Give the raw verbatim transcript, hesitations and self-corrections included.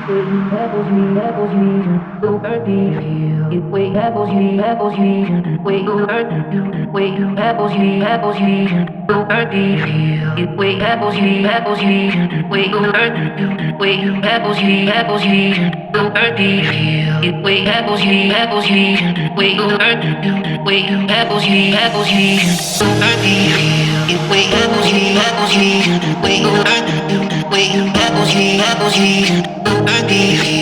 Apples, me, apples, me, so earthy feel. It way apples, me, apples, me, way you hurt, way you apples, me, apples, me, so earthy feel. It way apples, me, apples, me, way you hurt, way you apples, me, apples, me, so earthy feel. It way apples, me, apples, me, way you hurt, way you apples, me, apples, me, so earthy feel. It way apples, me, apples, me, way you hurt, way you apples, me, apples, me, so earthy feel.